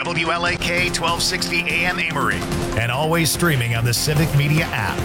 WLAK 1260 AM Amory. And always streaming on the Civic Media app.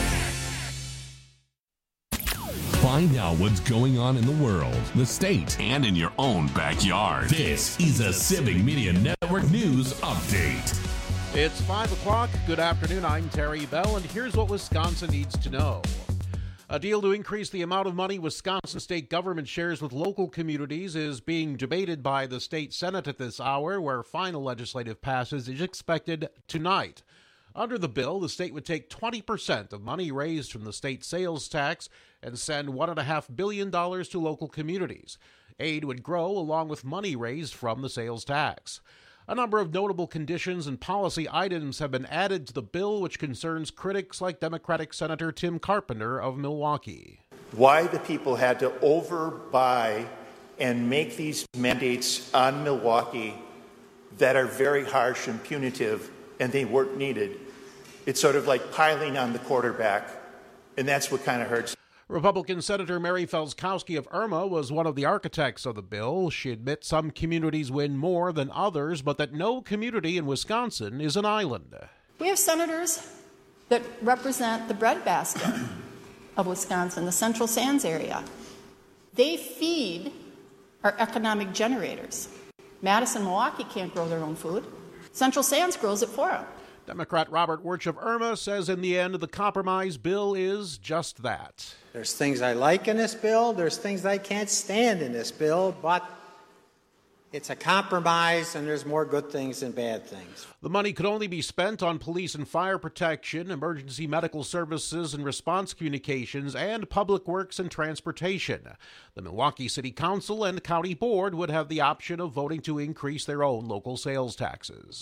Find out what's going on in the world, the state, and in your own backyard. This is a Civic Media Network News Update. It's 5 o'clock. Good afternoon. I'm Terry Bell, and here's what Wisconsin needs to know. A deal to increase the amount of money Wisconsin state government shares with local communities is being debated by the state Senate at this hour, where final legislative passage is expected tonight. Under the bill, the state would take 20% of money raised from the state sales tax and send $1.5 billion to local communities. Aid would grow along with money raised from the sales tax. A number of notable conditions and policy items have been added to the bill, which concerns critics like Democratic Senator Tim Carpenter of Milwaukee. Why the people had to overbuy and make these mandates on Milwaukee that are very harsh and punitive, and they weren't needed. It's sort of like piling on the quarterback, and that's what kind of hurts. Republican Senator Mary Felskowski of Irma was one of the architects of the bill. She admits some communities win more than others, but that no community in Wisconsin is an island. We have senators that represent the breadbasket of Wisconsin, the Central Sands area. They feed our economic generators. Madison, Milwaukee can't grow their own food. Central Sands grows it for them. Democrat Robert Wirch of Irma says in the end, the compromise bill is just that. There's things I like in this bill. There's things I can't stand in this bill, but it's a compromise, and there's more good things than bad things. The money could only be spent on police and fire protection, emergency medical services and response communications, and public works and transportation. The Milwaukee City Council and County Board would have the option of voting to increase their own local sales taxes.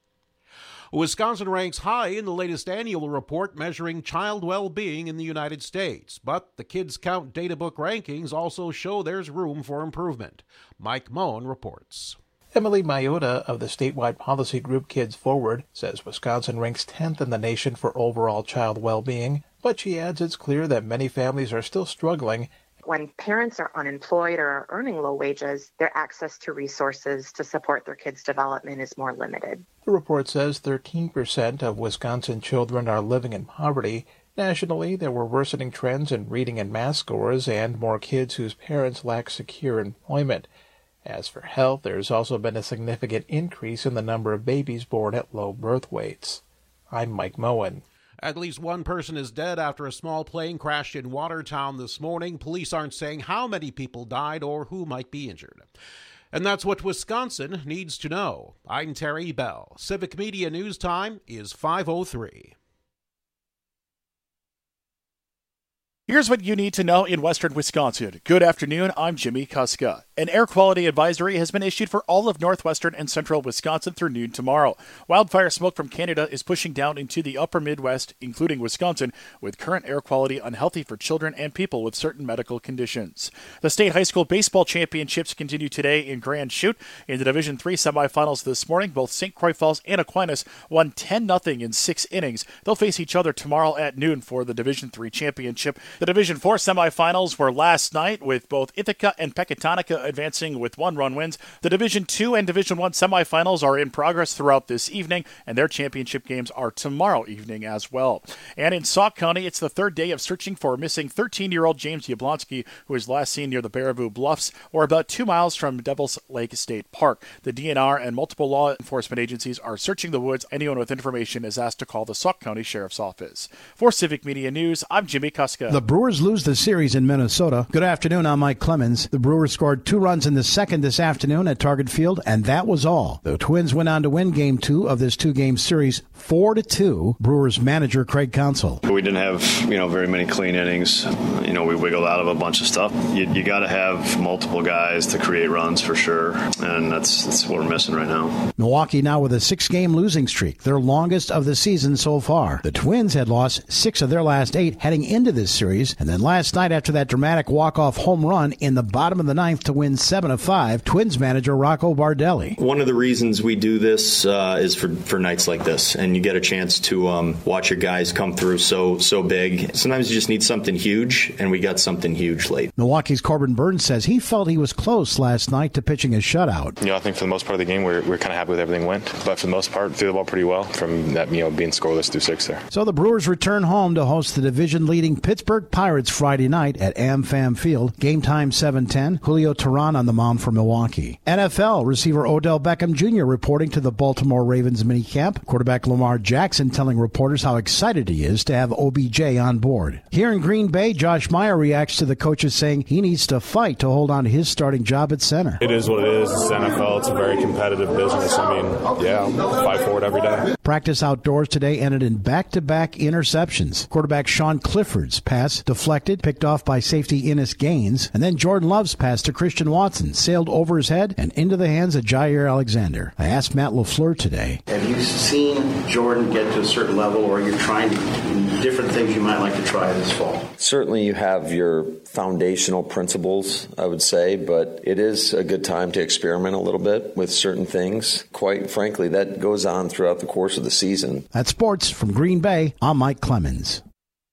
Wisconsin ranks high in the latest annual report measuring child well-being in the United States, but the Kids Count Databook rankings also show there's room for improvement. Mike Moen reports. Emily Mayota of the statewide policy group Kids Forward says Wisconsin ranks 10th in the nation for overall child well-being, but she adds it's clear that many families are still struggling. When parents are unemployed or are earning low wages, their access to resources to support their kids' development is more limited. The report says 13% of Wisconsin children are living in poverty. Nationally, there were worsening trends in reading and math scores and more kids whose parents lack secure employment. As for health, there's also been a significant increase in the number of babies born at low birth weights. I'm Mike Moen. At least one person is dead after a small plane crashed in Watertown this morning. Police aren't saying how many people died or who might be injured. And that's what Wisconsin needs to know. I'm Terry Bell. Civic Media News Time is 5:03. Here's what you need to know in western Wisconsin. Good afternoon, I'm Jimmy Kuska. An air quality advisory has been issued for all of northwestern and central Wisconsin through noon tomorrow. Wildfire smoke from Canada is pushing down into the upper Midwest, including Wisconsin, with current air quality unhealthy for children and people with certain medical conditions. The state high school baseball championships continue today in Grand Chute. In the Division III semifinals this morning, both St. Croix Falls and Aquinas won 10-0 in 6 innings. They'll face each other tomorrow at noon for the Division III championship. The Division IV semifinals were last night, with both Ithaca and Pecatonica advancing with 1-run wins. The Division II and Division I semifinals are in progress throughout this evening, and their championship games are tomorrow evening as well. And in Sauk County, it's the third day of searching for missing 13-year-old James Yablonsky, who was last seen near the Baraboo Bluffs, or about 2 miles from Devil's Lake State Park. The DNR and multiple law enforcement agencies are searching the woods. Anyone with information is asked to call the Sauk County Sheriff's Office. For Civic Media News, I'm Jimmy Kuska. The Brewers lose the series in Minnesota. Good afternoon, I'm Mike Clemens. The Brewers scored 2 runs in the second this afternoon at Target Field, and that was all. The Twins went on to win Game 2 of this 2-game series 4-2. Brewers manager Craig Counsell. We didn't have, very many clean innings. We wiggled out of a bunch of stuff. You got to have multiple guys to create runs for sure, and that's what we're missing right now. Milwaukee now with a 6-game losing streak, their longest of the season so far. The Twins had lost 6 of their last 8 heading into this series, and then last night after that dramatic walk-off home run in the bottom of the 9th to win wins 7-5. Twins manager Rocco Bardelli. One of the reasons we do this is for nights like this, and you get a chance to watch your guys come through so big. Sometimes you just need something huge, and we got something huge late. Milwaukee's Corbin Burns says he felt he was close last night to pitching a shutout. I think for the most part of the game, we're kind of happy with everything went, but for the most part, threw the ball pretty well from that, being scoreless through 6 there. So the Brewers return home to host the division-leading Pittsburgh Pirates Friday night at AmFam Field. Game time 7:10. Julio Teheran on the mound for Milwaukee. NFL receiver Odell Beckham Jr. reporting to the Baltimore Ravens minicamp. Quarterback Lamar Jackson telling reporters how excited he is to have OBJ on board. Here in Green Bay, Josh Meyer reacts to the coaches saying he needs to fight to hold on to his starting job at center. It is what it is. It's NFL. It's a very competitive business. I'll fight for it every day. Practice outdoors today ended in back-to-back interceptions. Quarterback Sean Clifford's pass deflected, picked off by safety Innis Gaines, and then Jordan Love's pass to Christian Watson sailed over his head and into the hands of Jair Alexander. I asked Matt LaFleur today. Have you seen Jordan get to a certain level, or you're trying different things you might like to try this fall? Certainly you have your foundational principles, I would say, but it is a good time to experiment a little bit with certain things. Quite frankly, that goes on throughout the course of the season. That's sports from Green Bay. I'm Mike Clemens.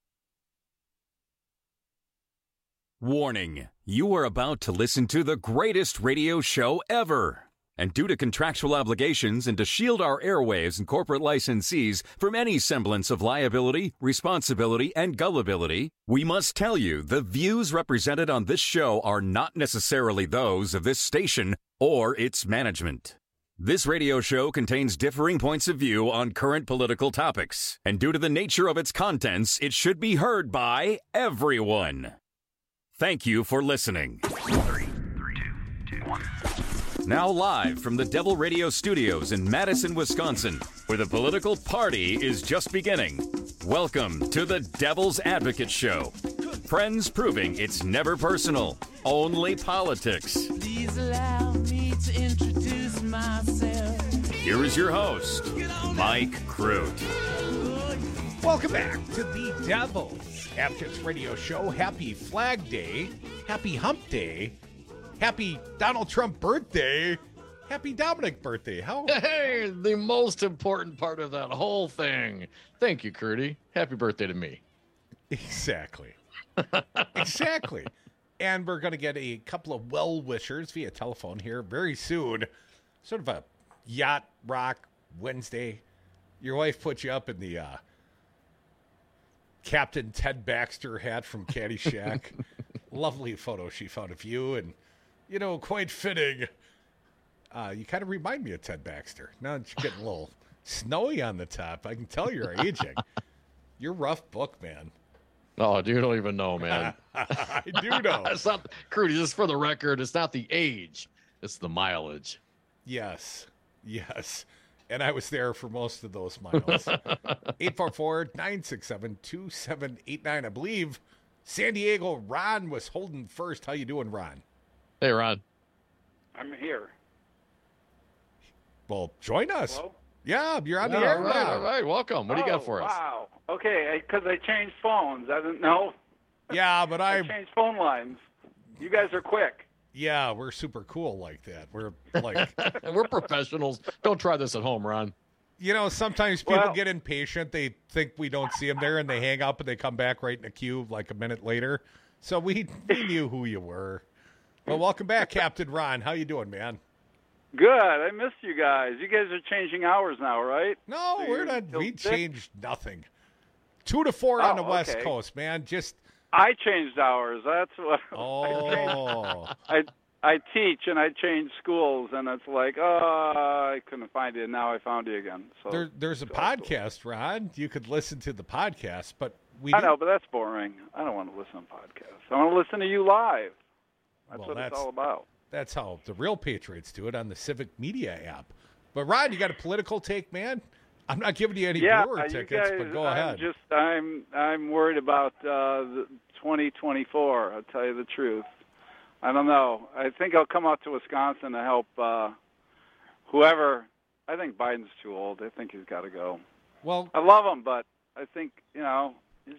Warning, you are about to listen to the greatest radio show ever. And due to contractual obligations and to shield our airwaves and corporate licensees from any semblance of liability, responsibility, and gullibility, we must tell you the views represented on this show are not necessarily those of this station or its management. This radio show contains differing points of view on current political topics, and due to the nature of its contents, it should be heard by everyone. Thank you for listening. 3, 2, 1. Now live from the Devil Radio Studios in Madison, Wisconsin, where the political party is just beginning. Welcome to the Devil's Advocate Show. Friends proving it's never personal, only politics. Please allow me to introduce myself. Here is your host, Mike Crute. Welcome back to the Devil's Advocates Radio Show. Happy Flag Day. Happy Hump Day. Happy Donald Trump birthday. Happy Dominic birthday. Hey, the most important part of that whole thing. Thank you, Curdy. Happy birthday to me. Exactly. Exactly. And we're going to get a couple of well-wishers via telephone here very soon. Sort of a yacht rock Wednesday. Your wife put you up in the Captain Ted Baxter hat from Caddyshack. Lovely photo she found of you, and quite fitting. You kind of remind me of Ted Baxter. Now that you're getting a little snowy on the top, I can tell you're aging. You're rough book, man. Oh, you don't even know, man. I do know. It's not, Crudy, just for the record, it's not the age. It's the mileage. Yes. And I was there for most of those miles. 844-967-2789. I believe San Diego, Ron was holding first. How you doing, Ron? Hey, Ron. I'm here. Well, join us. Hello? Yeah, you're on the air. All right. Welcome. What do you got for us? Wow. Okay, because I changed phones. I didn't know. Yeah, but I changed phone lines. You guys are quick. Yeah, we're super cool like that. We're like... We're professionals. Don't try this at home, Ron. Sometimes people get impatient. They think we don't see them there, and they hang up, and they come back right in the queue like a minute later. So we knew who you were. Well, welcome back, Captain Ron. How you doing, man? Good. I missed you guys. You guys are changing hours now, right? No, So we're not. We 6? changed nothing. 2 to 4 on the West Coast, man. I changed hours. That's what. Oh. I teach and I change schools, and it's like, I couldn't find you, and now I found you again. So there's a podcast, Ron. You could listen to the podcast, but I know, but that's boring. I don't want to listen to podcasts. I want to listen to you live. That's what it's all about. That's how the real Patriots do it on the Civic Media app. But Ron, you got a political take, man? I'm not giving you any Brewer tickets, but go ahead. I'm worried about the 2024. I'll tell you the truth. I don't know. I think I'll come out to Wisconsin to help whoever. I think Biden's too old. I think he's got to go. Well, I love him, but I think it's just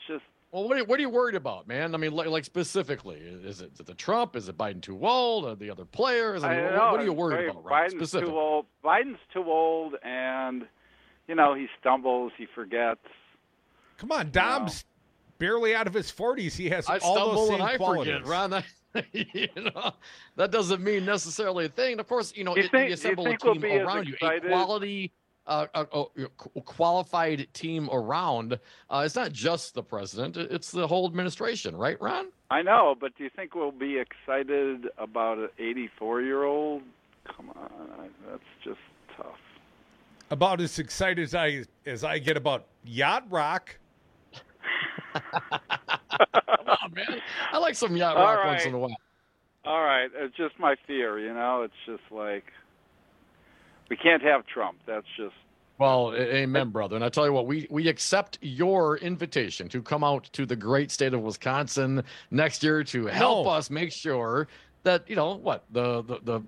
Well, what are you worried about, man? I mean, like specifically, is it the Trump? Is it Biden too old? Or the other players? I mean, what are you worried about, Ron? Biden's too old. Biden's too old, and he stumbles, he forgets. Come on, Dom's barely out of his 40s. He has all those same qualities. Forget, Ron. That doesn't mean necessarily a thing. Of course, you assemble a team around you, a quality. Qualified team around. It's not just the president; it's the whole administration, right, Ron? I know, but do you think we'll be excited about an 84-year-old? Come on, that's just tough. About as excited as I get about yacht rock. Come on, man! I like some yacht rock once in a while. All right, it's just my fear. It's just like we can't have Trump. That's just. Well, amen, brother. And I tell you what, we accept your invitation to come out to the great state of Wisconsin next year to help us make sure that, the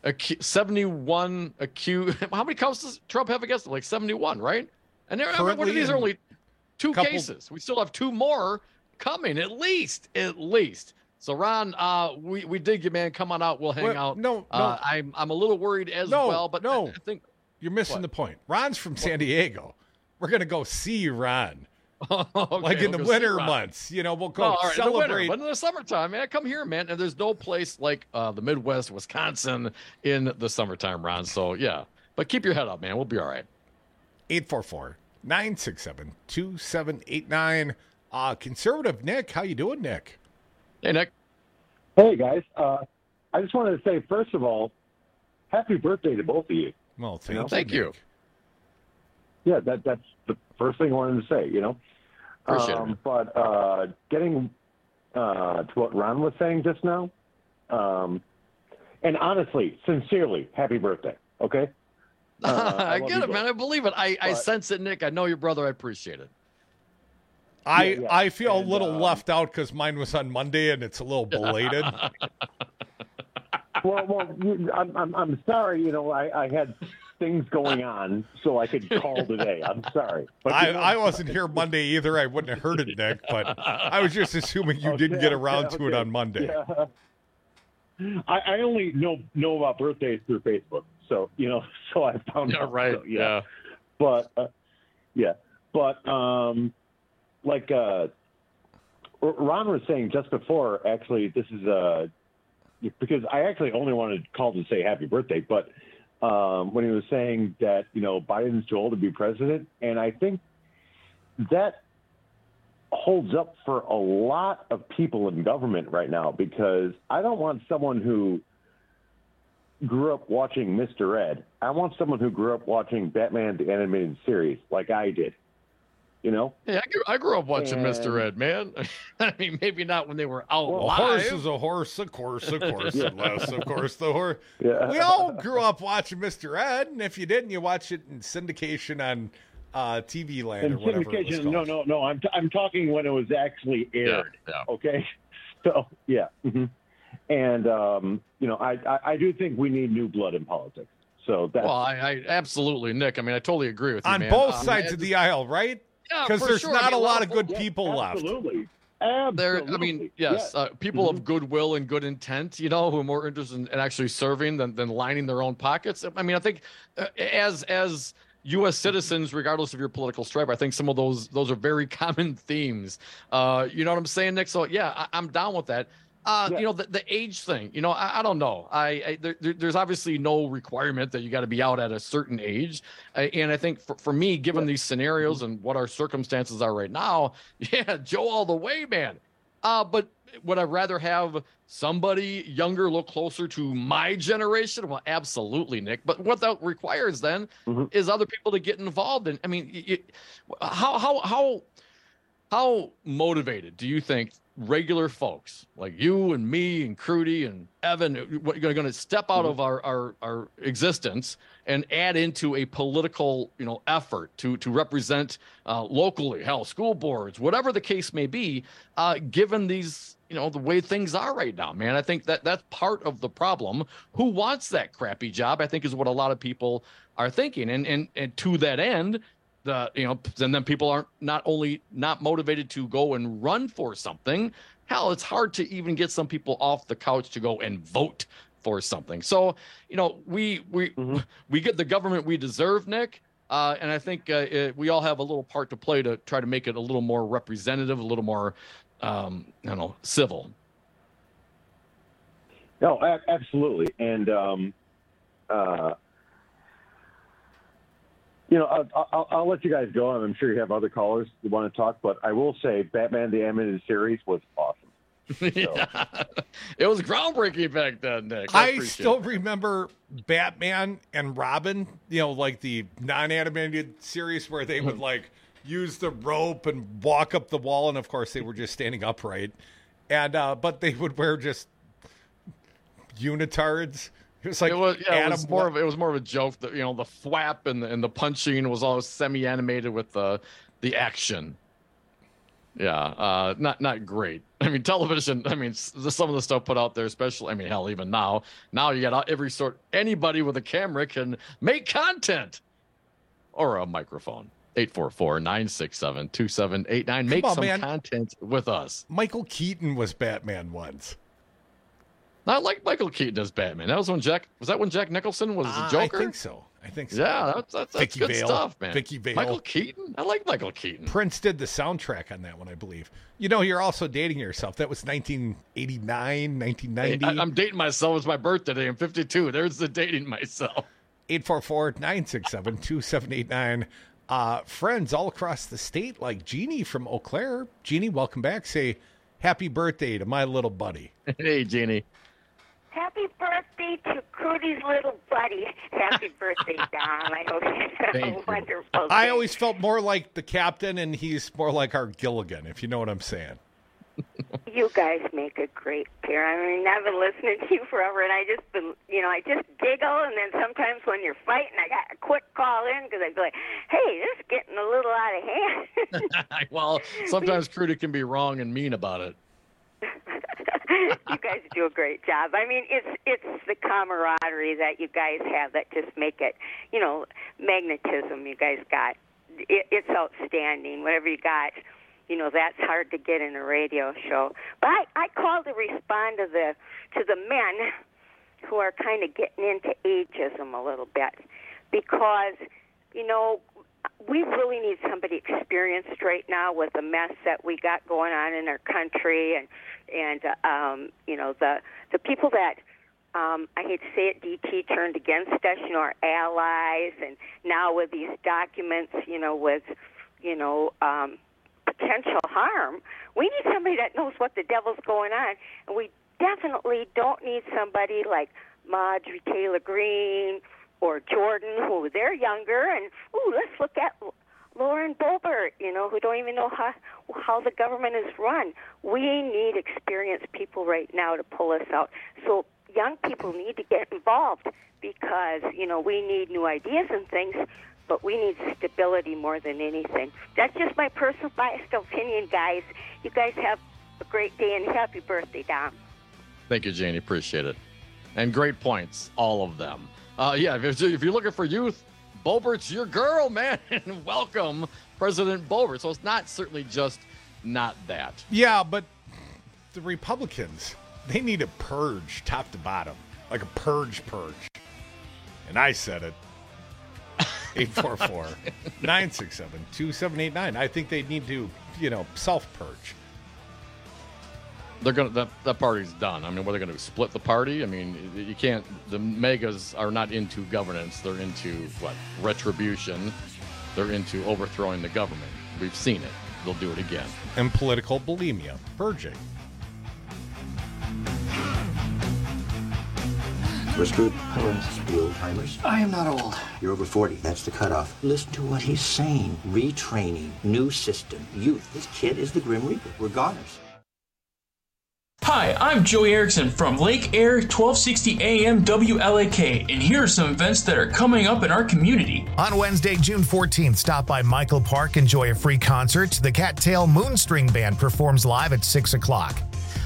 71 acute. How many counts does Trump have against him? Like 71, right? And one of these are only two cases. We still have two more coming, at least. So, Ron, we dig you, man. Come on out. We'll hang out. No. I'm a little worried as well, but I think. You're missing the point. Ron's from San Diego. We're going to go see Ron. Like in the winter months. We'll go celebrate. But in the summertime, man, come here, man. And there's no place like the Midwest, Wisconsin in the summertime, Ron. So, yeah. But keep your head up, man. We'll be all right. 844-967-2789. Conservative Nick. How you doing, Nick? Hey, Nick. Hey, guys. I just wanted to say, first of all, happy birthday to both of you. Well, thank you. Yeah, that's the first thing I wanted to say, Appreciate it. But getting to what Ron was saying just now, and honestly, sincerely, happy birthday, okay? I get it, man. I believe it. I sense it, Nick. I know your brother. I appreciate it. I feel a little left out because mine was on Monday and it's a little belated. Well, I'm sorry. I had things going on, so I could call today. I'm sorry. But I wasn't here Monday either. I wouldn't have heard it, Nick. But I was just assuming you didn't get around to it on Monday. Yeah. I only know about birthdays through Facebook, so so I found out. Right. So, yeah. But like Ron was saying just before, actually, this is because I actually only wanted to call to say happy birthday, but when he was saying that, Biden's too old to be president, and I think that holds up for a lot of people in government right now, because I don't want someone who grew up watching Mr. Ed. I want someone who grew up watching Batman the Animated Series like I did. Yeah, I grew up watching Mr. Ed, man. I mean, maybe not when they were out live. A horse is a horse, of course, unless, of course, the horse. Yeah. We all grew up watching Mr. Ed, and if you didn't, you watch it in syndication on TV Land or whatever it was called. No. I'm talking when it was actually aired. Yeah. Okay, so yeah, and I do think we need new blood in politics. So that's I absolutely, Nick. I mean, I totally agree with you, on man. both sides of the aisle, right? Yeah, because there's not a lot of good people left. Absolutely. Yes, people of goodwill and good intent, who are more interested in actually serving than lining their own pockets. I mean, I think as U.S. citizens, regardless of your political stripe, I think some of those are very common themes. You know what I'm saying, Nick? So yeah, I'm down with that. The age thing, I don't know. There's obviously no requirement that you got to be out at a certain age. And I think for me, given these scenarios and what our circumstances are right now, yeah, Joe all the way, man. But would I rather have somebody younger, a little closer to my generation? Well, absolutely, Nick. But what that requires then is other people to get involved. And I mean, how motivated do you think regular folks like you and me and Crudy and Evan are going to step out of our existence and add into a political effort to represent locally, school boards, whatever the case may be, given these the way things are right now, man? I think that's part of the problem. Who wants that crappy job, I think, is what a lot of people are thinking. And to that end, and then people aren't not only not motivated to go and run for something. Hell, it's hard to even get some people off the couch to go and vote for something. So, we get the government we deserve, Nick. And I think we all have a little part to play to try to make it a little more representative, a little more, civil. No, absolutely. And, I'll let you guys go. I'm sure you have other callers who want to talk, but I will say Batman the Animated Series was awesome. So. Yeah. It was groundbreaking back then, Nick. I still remember Batman and Robin, like the non-animated series where they would use the rope and walk up the wall, and of course they were just standing upright. And but they would wear just unitards. It was like it was more of a joke that the flap and the punching was all semi-animated with the action. Yeah, not great. I mean, television. I mean, some of the stuff put out there, especially. I mean, hell, even now you got anybody with a camera can make content or a microphone. 844-967-2789. Make some content with us. Michael Keaton was Batman once. I like Michael Keaton as Batman. That was when Jack Nicholson was the Joker? I think so. Yeah, that's good Vale. stuff, man. Vicky Vale. Michael Keaton? I like Michael Keaton. Prince did the soundtrack on that one, I believe. You're also dating yourself. That was 1989, 1990. I'm dating myself. It's my birthday today. I'm 52. There's the dating myself. 844-967-2789. Friends all across the state, like Jeannie from Eau Claire. Jeannie, welcome back. Say happy birthday to my little buddy. Hey, Jeannie. Happy birthday to Crudy's little buddy. Happy birthday, Dom. I hope you have a wonderful day. I always felt more like the captain, and he's more like our Gilligan, if you know what I'm saying. You guys make a great pair. I mean, I've been listening to you forever, and I just giggle, and then sometimes when you're fighting, I got a quick call in because I'd be like, hey, this is getting a little out of hand. Well, sometimes Crudy can be wrong and mean about it. You guys do a great job. I mean, it's the camaraderie that you guys have that just make it, magnetism you guys got. It's outstanding. Whatever you got, that's hard to get in a radio show. But I called to respond to the men who are kind of getting into ageism a little bit because, we really need somebody experienced right now with the mess that we got going on in our country and the people that I hate to say it, DT turned against us, our allies, and now with these documents, with potential harm, we need somebody that knows what the devil's going on, and we definitely don't need somebody like Marjorie Taylor Greene or Jordan, who they're younger, and let's look at Lauren Boebert, who don't even know how the government is run. We need experienced people right now to pull us out. So young people need to get involved because, we need new ideas and things, but we need stability more than anything. That's just my personal biased opinion, guys. You guys have a great day, and happy birthday, Dom. Thank you, Janie. Appreciate it. And great points, all of them. If you're looking for youth, Boebert's your girl, man. And welcome, President Boebert. So it's certainly just not that. Yeah, but the Republicans, they need a purge top to bottom, like a purge. And I said it. 844-967-2789. I think they need to, self-purge. That party's done. I mean, what are they going to split the party? I mean, you can't. The megas are not into governance. They're into retribution. They're into overthrowing the government. We've seen it. They'll do it again. And political bulimia, purging. Mr. Helens, the old timers. I am not old. You're over 40. That's the cutoff. Listen to what he's saying. Retraining, new system, youth. This kid is the Grim Reaper. We're goners. Hi, I'm Joey Erickson from Lake Air 1260 AM WLAK, and here are some events that are coming up in our community. On Wednesday, June 14th, stop by Michael Park, enjoy a free concert. The Cattail Moonstring Band performs live at 6 o'clock.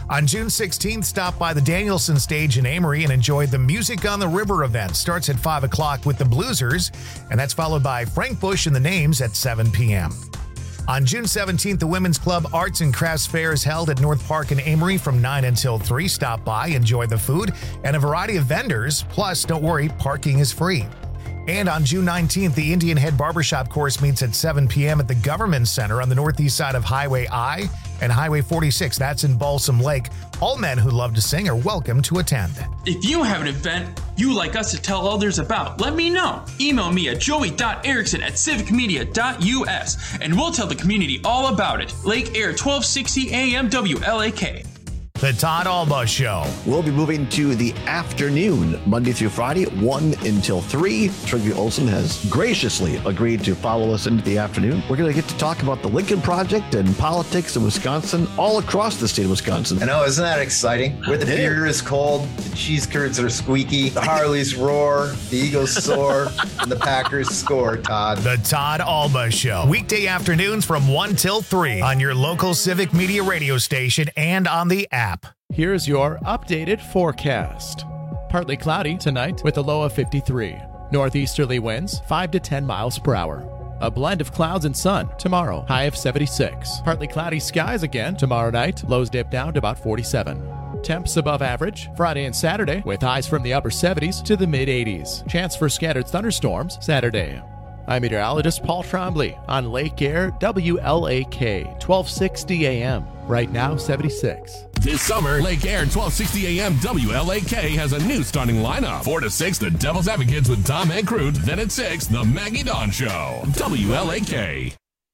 On June 16th, stop by the Danielson Stage in Amory and enjoy the Music on the River event. Starts at 5 o'clock with the Bluesers, and that's followed by Frank Bush and the Names at 7 p.m. On June 17th, the Women's Club Arts and Crafts Fair is held at North Park in Amory from 9 until 3. Stop by, enjoy the food, and a variety of vendors. Plus, don't worry, parking is free. And on June 19th, the Indian Head Barbershop course meets at 7 p.m. at the Government Center on the northeast side of Highway I and Highway 46. That's in Balsam Lake. All men who love to sing are welcome to attend. If you have an event you'd like us to tell others about, let me know. Email me at joey.erickson@civicmedia.us and we'll tell the community all about it. Lake Air 1260 AM WLAK. The Todd Alba Show. We'll be moving to the afternoon, Monday through Friday, 1 until 3. Trygve Olsen has graciously agreed to follow us into the afternoon. We're going to get to talk about the Lincoln Project and politics in Wisconsin, all across the state of Wisconsin. I know, isn't that exciting? Where the beer is cold, the cheese curds are squeaky, the Harleys roar, the Eagles soar, and the Packers score, Todd. The Todd Alba Show. Weekday afternoons from 1 till 3 on your local Civic Media radio station and on the app. Here's your updated forecast. Partly cloudy tonight with a low of 53. Northeasterly winds 5 to 10 miles per hour. A blend of clouds and sun tomorrow, high of 76. Partly cloudy skies again tomorrow night, lows dip down to about 47. Temps above average Friday and Saturday with highs from the upper 70s to the mid 80s. Chance for scattered thunderstorms Saturday. I'm meteorologist Paul Trombley on Lake Air WLAK 1260 AM. Right now, 76. This summer, Lake Air 1260 AM WLAK has a new starting lineup. 4 to 6, the Devil's Advocates with Tom Hankrut. Then at 6, the Maggie Dawn Show. WLAK.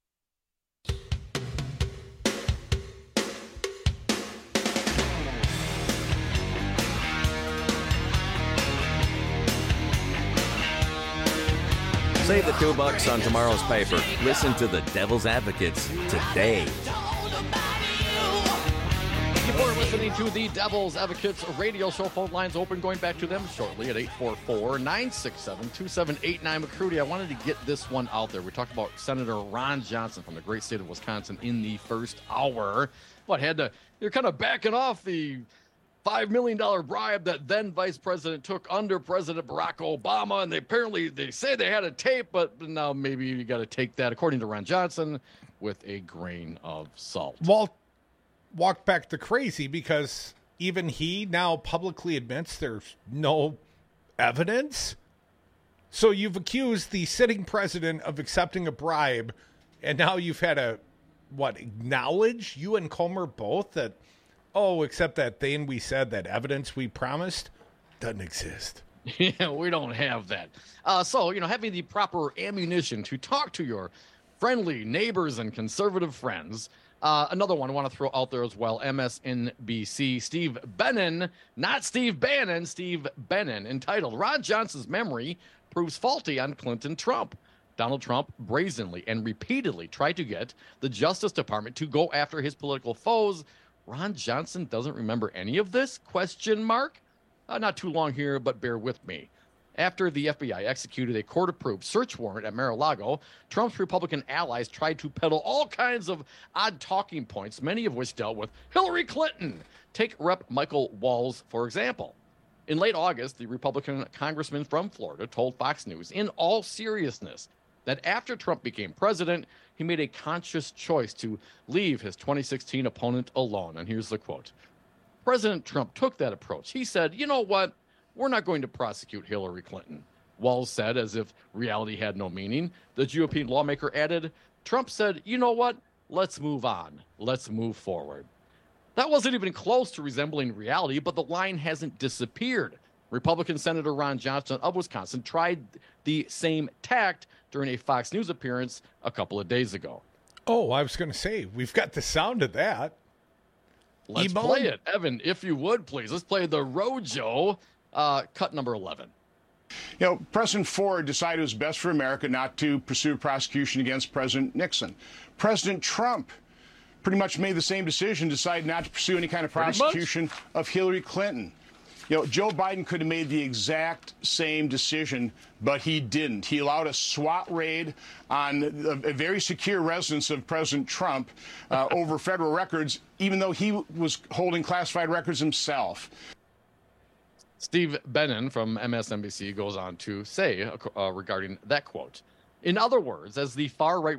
Save the $2 on tomorrow's paper. Listen to the Devil's Advocates today. Before listening to the Devil's Advocates radio show, phone lines open, going back to them shortly at 844-967-2789. McCrudy, I wanted to get this one out there. We talked about Senator Ron Johnson from the great state of Wisconsin in the first hour. You're kind of backing off the $5 million bribe that then Vice President took under President Barack Obama, and they say they had a tape, but now maybe you got to take that, according to Ron Johnson, with a grain of salt. Well, walk back to crazy, because even he now publicly admits there's no evidence. So you've accused the sitting president of accepting a bribe, and now you've had acknowledge, you and Comer both, that, except that thing we said, that evidence we promised, doesn't exist. Yeah, we don't have that. So, having the proper ammunition to talk to your friendly neighbors and conservative friends. Another one I want to throw out there as well, MSNBC, Steve Bannon, not Steve Bannon, Steve Bannon, entitled, Ron Johnson's Memory Proves Faulty on Clinton-Trump. Donald Trump brazenly and repeatedly tried to get the Justice Department to go after his political foes. Ron Johnson doesn't remember any of this? ? Not too long here, but bear with me. After the FBI executed a court-approved search warrant at Mar-a-Lago, Trump's Republican allies tried to peddle all kinds of odd talking points, many of which dealt with Hillary Clinton. Take Rep. Michael Walz, for example. In late August, the Republican congressman from Florida told Fox News, in all seriousness, that after Trump became president, he made a conscious choice to leave his 2016 opponent alone. And here's the quote. President Trump took that approach. He said, you know what? We're not going to prosecute Hillary Clinton. Walz said, as if reality had no meaning. The GOP lawmaker added, Trump said, you know what? Let's move on. Let's move forward. That wasn't even close to resembling reality, but the line hasn't disappeared. Republican Senator Ron Johnson of Wisconsin tried the same tact during a Fox News appearance a couple of days ago. Oh, I was going to say, we've got the sound of that. Let's play it. Evan, if you would, please. Let's play the Rojo. Cut number 11. President Ford decided it was best for America not to pursue prosecution against President Nixon. President Trump pretty much made the same decision, decided not to pursue any kind of prosecution of Hillary Clinton. Joe Biden could have made the exact same decision, but he didn't. He allowed a SWAT raid on a very secure residence of President Trump over federal records, even though he was holding classified records himself. Steve Bannon from MSNBC goes on to say regarding that quote, in other words, as the far-right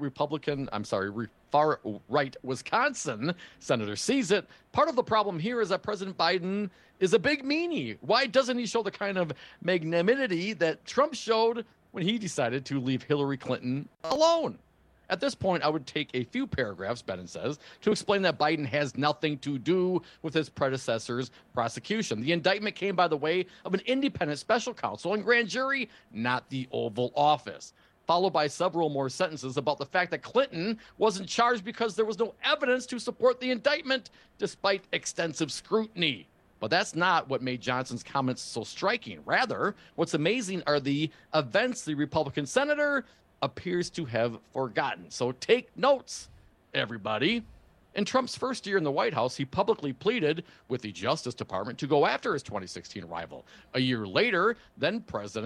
Wisconsin senator sees it, part of the problem here is that President Biden is a big meanie. Why doesn't he show the kind of magnanimity that Trump showed when he decided to leave Hillary Clinton alone? At this point, I would take a few paragraphs, Bannon says, to explain that Biden has nothing to do with his predecessor's prosecution. The indictment came by the way of an independent special counsel and grand jury, not the Oval Office, followed by several more sentences about the fact that Clinton wasn't charged because there was no evidence to support the indictment, despite extensive scrutiny. But that's not what made Johnson's comments so striking. Rather, what's amazing are the events the Republican senator appears to have forgotten. So take notes, everybody. In Trump's first year in the White House, he publicly pleaded with the Justice Department to go after his 2016 rival. A year later, the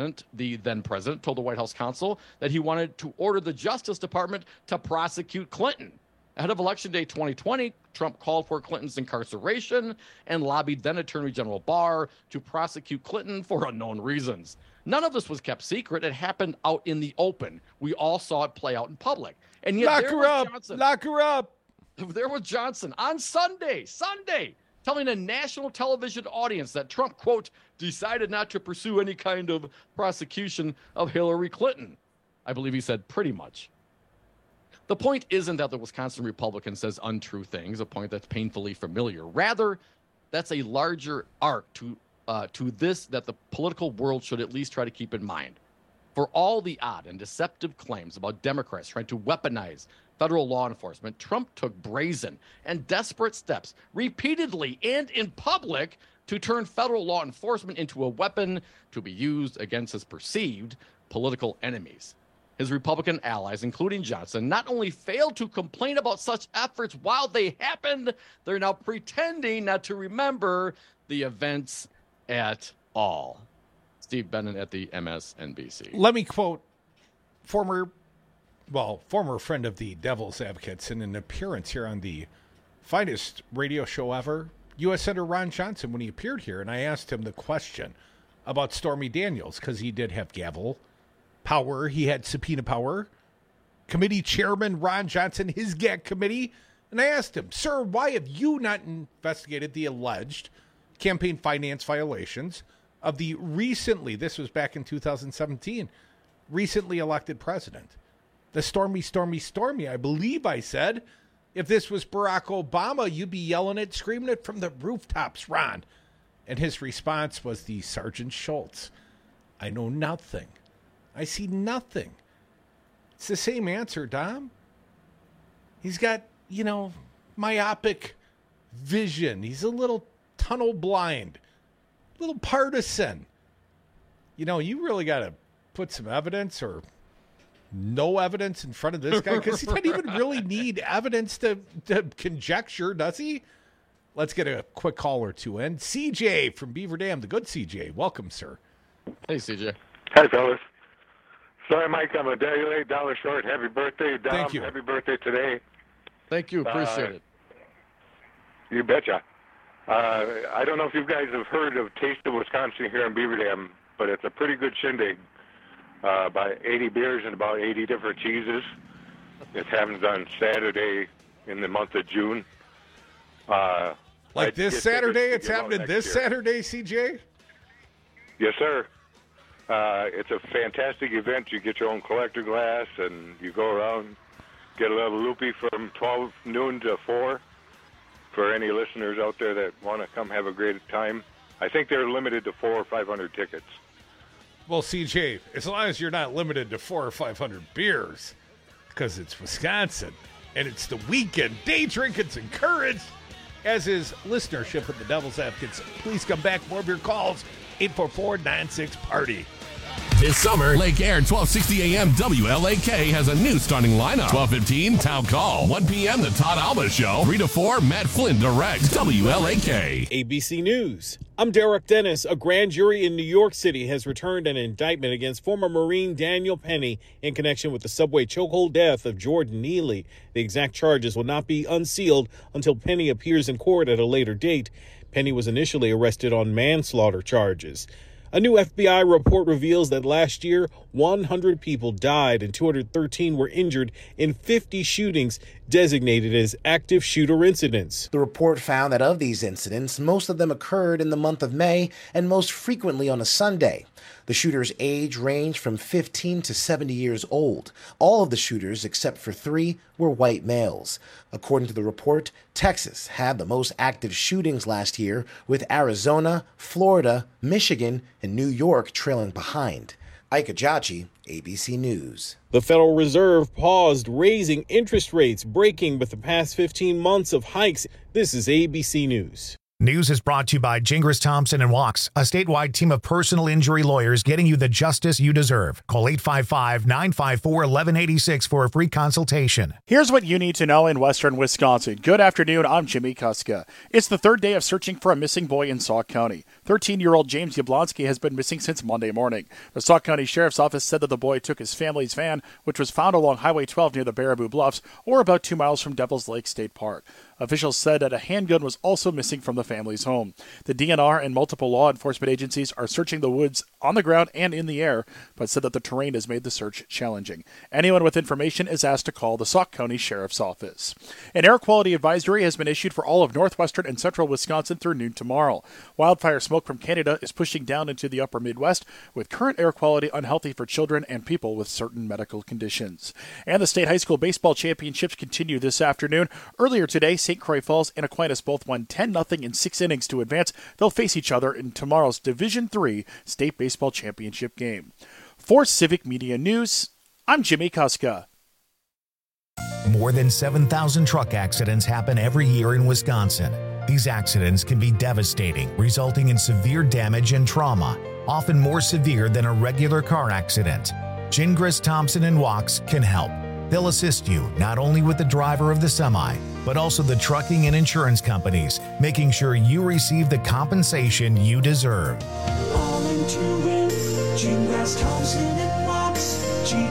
then president told the White House counsel that he wanted to order the Justice Department to prosecute Clinton. Ahead of Election Day 2020, Trump called for Clinton's incarceration and lobbied then Attorney General Barr to prosecute Clinton for unknown reasons. None of this was kept secret. It happened out in the open. We all saw it play out in public. And yet Lock her up. There was Johnson on Sunday, telling a national television audience that Trump, quote, decided not to pursue any kind of prosecution of Hillary Clinton. I believe he said pretty much. The point isn't that the Wisconsin Republican says untrue things, a point that's painfully familiar. Rather, that's a larger arc to this that the political world should at least try to keep in mind. For all the odd and deceptive claims about Democrats trying to weaponize federal law enforcement, Trump took brazen and desperate steps repeatedly and in public to turn federal law enforcement into a weapon to be used against his perceived political enemies. His Republican allies, including Johnson, not only failed to complain about such efforts while they happened, they're now pretending not to remember the events at all. Steve Bannon at the MSNBC. Let me quote former friend of the Devil's Advocates in an appearance here on the finest radio show ever, U.S. Senator Ron Johnson, when he appeared here, and I asked him the question about Stormy Daniels, because he did have gavel power. He had subpoena power. Committee chairman Ron Johnson, his GAC committee. And I asked him, sir, why have you not investigated the alleged campaign finance violations of the recently, this was back in 2017, recently elected president? The Stormy, I believe I said, if this was Barack Obama, you'd be yelling it, screaming it from the rooftops, Ron. And his response was the Sergeant Schultz. I know nothing. I see nothing. It's the same answer, Dom. He's got, myopic vision. He's a little tunnel blind, a little partisan. You really got to put some evidence or no evidence in front of this guy, because he doesn't even really need evidence to conjecture, does he? Let's get a quick call or two in. CJ from Beaver Dam, the good CJ. Welcome, sir. Hey, CJ. Hi, fellas. Sorry, Mike, I'm a day late, dollar short. Happy birthday, Dom. Thank you. Happy birthday today. Thank you. Appreciate it. You betcha. I don't know if you guys have heard of Taste of Wisconsin here in Beaver Dam, but it's a pretty good shindig. About 80 beers and about 80 different cheeses. It happens on Saturday in the month of June. Like this Saturday? It's happening this Saturday, CJ? Yes, sir. It's a fantastic event. You get your own collector glass, and you go around, get a little loopy from 12 noon to 4 for any listeners out there that want to come have a great time. I think they're limited to 400 or 500 tickets. Well, CJ, as long as you're not limited to 400 or 500 beers, because it's Wisconsin, and it's the weekend, day drinking's encouraged, as is listenership at the Devil's Advocates. Please come back. More of your calls, 844-96-PARTY. This summer, Lake Air 1260 AM WLAK has a new starting lineup. 12:15 Town Call. 1 p.m. The Todd Alba Show. 3 to 4 Matt Flynn directs WLAK. ABC News. I'm Derek Dennis. A grand jury in New York City has returned an indictment against former Marine Daniel Penny in connection with the subway chokehold death of Jordan Neely. The exact charges will not be unsealed until Penny appears in court at a later date. Penny was initially arrested on manslaughter charges. A new FBI report reveals that last year, 100 people died and 213 were injured in 50 shootings designated as active shooter incidents. The report found that of these incidents, most of them occurred in the month of May and most frequently on a Sunday. The shooters' age ranged from 15 to 70 years old. All of the shooters, except for 3, were white males. According to the report, Texas had the most active shootings last year, with Arizona, Florida, Michigan, and New York trailing behind. Ike Ajachi, ABC News. The Federal Reserve paused raising interest rates, breaking with the past 15 months of hikes. This is ABC News. News is brought to you by Gingras Thompson and Walks, a statewide team of personal injury lawyers getting you the justice you deserve. Call 855-954-1186 for a free consultation. Here's what you need to know in western Wisconsin. Good afternoon, I'm Jimmy Kuska. It's the third day of searching for a missing boy in Sauk County. 13-year-old James Yablonsky has been missing since Monday morning. The Sauk County Sheriff's Office said that the boy took his family's van, which was found along Highway 12 near the Baraboo Bluffs, or about 2 miles from Devil's Lake State Park. Officials said that a handgun was also missing from the family's home. The DNR and multiple law enforcement agencies are searching the woods on the ground and in the air, but said that the terrain has made the search challenging. Anyone with information is asked to call the Sauk County Sheriff's Office. An air quality advisory has been issued for all of northwestern and central Wisconsin through noon tomorrow. Wildfire smoke from Canada is pushing down into the upper Midwest, with current air quality unhealthy for children and people with certain medical conditions. And the state high school baseball championships continue this afternoon. Earlier today, St. Croix Falls and Aquinas both won 10-0 in 6 innings to advance. They'll face each other in tomorrow's Division III state baseball championship game. For Civic Media News, I'm Jimmy Kuska. More than 7,000 truck accidents happen every year in Wisconsin. These accidents can be devastating, resulting in severe damage and trauma, often more severe than a regular car accident. Gingras Thompson and Walks can help. They'll assist you not only with the driver of the semi, but also the trucking and insurance companies, making sure you receive the compensation you deserve. All into it, Gingras Thompson and Walks,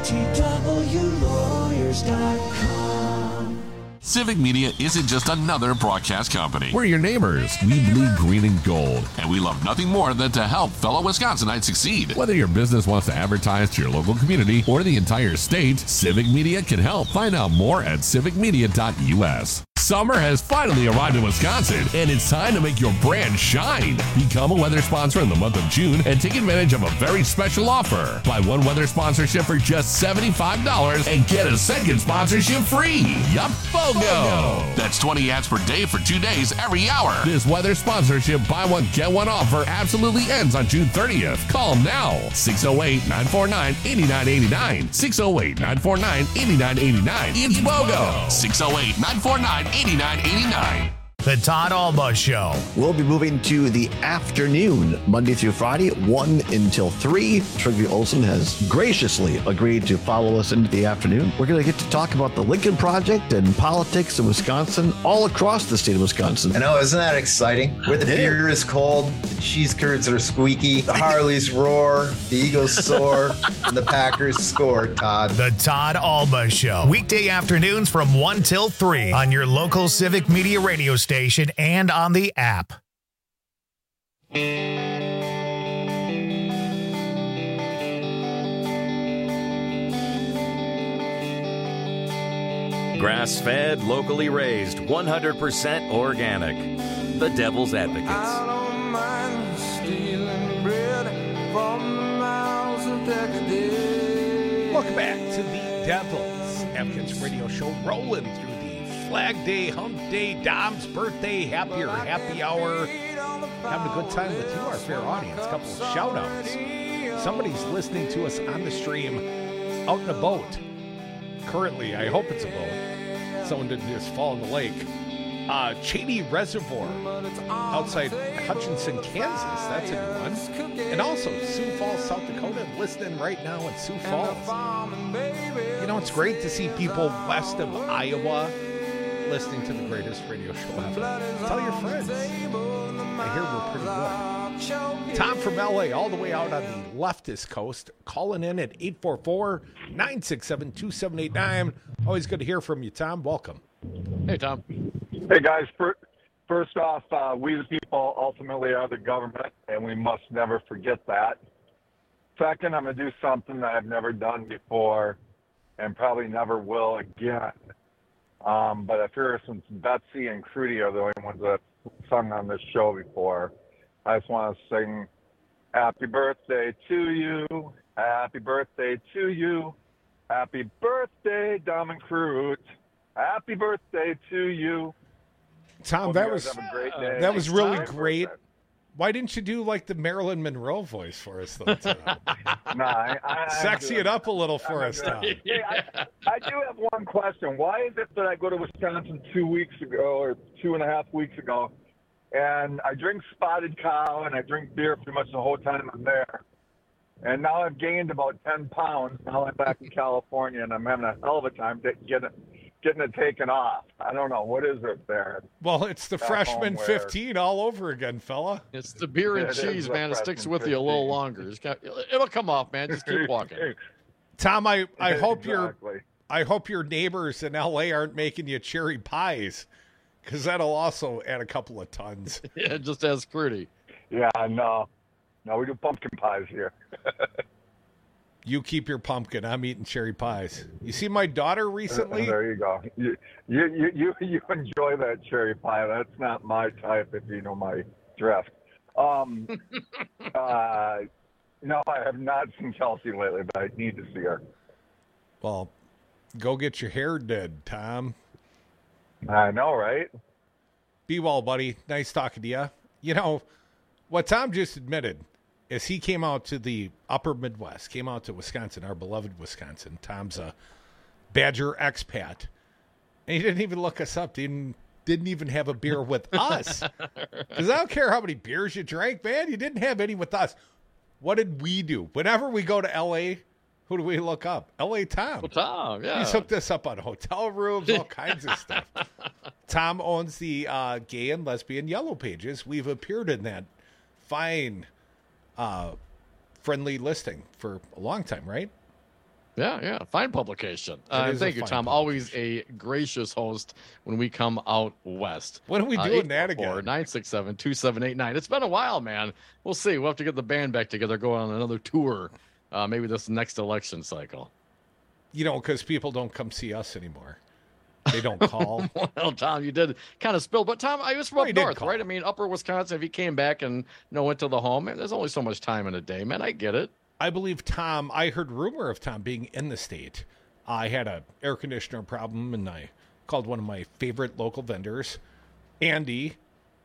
GTWLawyers.com. Civic Media isn't just another broadcast company. We're your neighbors. We bleed green and gold. And we love nothing more than to help fellow Wisconsinites succeed. Whether your business wants to advertise to your local community or the entire state, Civic Media can help. Find out more at civicmedia.us. Summer has finally arrived in Wisconsin, and it's time to make your brand shine. Become a weather sponsor in the month of June and take advantage of a very special offer. Buy one weather sponsorship for just $75 and get a second sponsorship free. Yup, BOGO! That's 20 ads per day for 2 days every hour. This weather sponsorship buy one, get one offer absolutely ends on June 30th. Call them now. 608-949-8989. 608-949-8989. It's BOGO. 608-949-8989. The Todd Alba Show. We'll be moving to the afternoon, Monday through Friday, 1 until 3. Trygve Olsen has graciously agreed to follow us into the afternoon. We're going to get to talk about the Lincoln Project and politics in Wisconsin, all across the state of Wisconsin. I know, isn't that exciting? Where the beer is cold, the cheese curds are squeaky, the Harleys roar, the Eagles soar, and the Packers score, Todd. The Todd Alba Show. Weekday afternoons from 1 till 3 on your local Civic Media radio station and on the app. Grass-fed, locally raised, 100% organic. The Devil's Advocates. I don't mind stealing bread from the mouths of decadence. Welcome back to the Devil's Advocates radio show, rolling through Flag Day, Hump Day, Dom's birthday, happy hour. Having a good time with you, our fair audience. A couple of shout-outs. Somebody's listening to us on the stream out in a boat. Currently, I hope it's a boat. Someone didn't just fall in the lake. Cheney Reservoir outside Hutchinson, Kansas. That's a new one. And also Sioux Falls, South Dakota, listening right now in Sioux Falls. You know, it's great to see people west of Iowa listening to the greatest radio show ever. Tell your friends. I hear we're pretty good. Tom from LA, all the way out on the leftist coast, calling in at 844-967-2789. Always good to hear from you, Tom. Welcome. Hey, Tom. Hey, guys. First off, we the people ultimately are the government, and we must never forget that. Second, I'm going to do something that I've never done before and probably never will again. But I figure since Betsy and Crudy are the only ones that sung on this show before, I just want to sing Happy Birthday to you, Happy Birthday to you, Happy Birthday, Dom and Crute, Happy Birthday to you. Tom, that was really great. Why didn't you do like the Marilyn Monroe voice for us, though, Tom? Sexy it up a little for us, Tom. Hey, I do have one question. Why is it that I go to Wisconsin 2 weeks ago or 2.5 weeks ago, and I drink Spotted Cow and I drink beer pretty much the whole time I'm there, and now I've gained about 10 pounds. Now I'm back in California, and I'm having a hell of a time getting it taken off. I don't know. What is it there? Well, it's the freshman 15 all over again, fella. It's the beer and cheese, man. It sticks with you a little longer. It'll come off, man. Just keep walking. Tom, I hope your neighbors in LA aren't making you cherry pies, because that'll also add a couple of tons. Yeah, just as Crudy. Yeah, no, we do pumpkin pies here. You keep your pumpkin. I'm eating cherry pies. You see my daughter recently? There you go. You enjoy that cherry pie. That's not my type, if you know my drift. No, I have not seen Chelsea lately, but I need to see her. Well, go get your hair did, Tom. I know, right? Be well, buddy. Nice talking to you. You know, what Tom just admitted is he came out to the upper Midwest, came out to Wisconsin, our beloved Wisconsin. Tom's a Badger expat. And he didn't even look us up. Didn't even have a beer with us. Because I don't care how many beers you drank, man. You didn't have any with us. What did we do? Whenever we go to L.A., who do we look up? L.A. Tom. Well, Tom, yeah. He's hooked us up on hotel rooms, all kinds of stuff. Tom owns the Gay and Lesbian Yellow Pages. We've appeared in that fine friendly listing for a long time, right? Yeah. Fine publication. Thank you, Tom. Always a gracious host when we come out west. When are we doing that again? 967-2789. It's been a while, man. We'll see. We'll have to get the band back together, go on another tour, maybe this next election cycle. You know, because people don't come see us anymore. They don't call. Well, Tom, you did kind of spill. But, Tom, I was from up north, right? I mean, upper Wisconsin, if he came back and went to the home, man, there's only so much time in a day, man. I get it. I believe Tom, I heard rumor of Tom being in the state. I had an air conditioner problem, and I called one of my favorite local vendors, Andy,